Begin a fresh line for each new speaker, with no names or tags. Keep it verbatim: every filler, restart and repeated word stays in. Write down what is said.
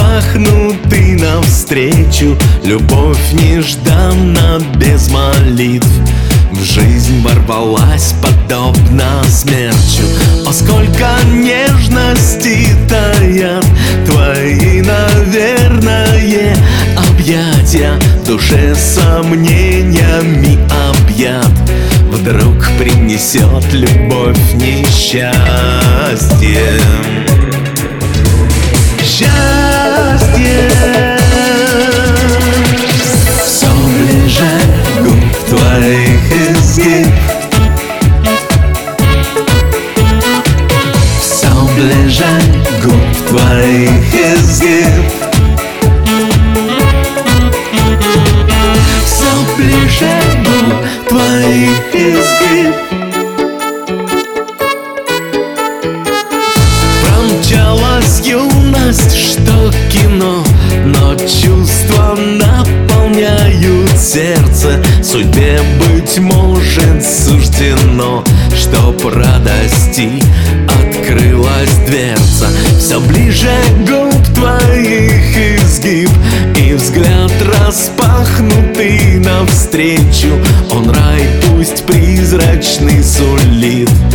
распахнуты навстречу. Любовь нежданно, без молитв, в жизнь ворвалась подобно смерчу. О, сколько нежности таят твои, наверное, объятия. В душе сомнениями объят, вдруг принесет любовь несчастье. Счастье все ближе, губ твоих изгиб, все ближе, губ твоих изгиб, все ближе, губ твоих изгиб. Промчалась юность, что кино, но чувства наполняют сердце. Судьбе, быть может, суждено, чтоб радости открылась дверца. Все ближе губ твоих изгиб, и взгляд распахнутый навстречу. Он рай пусть призрачный сулит,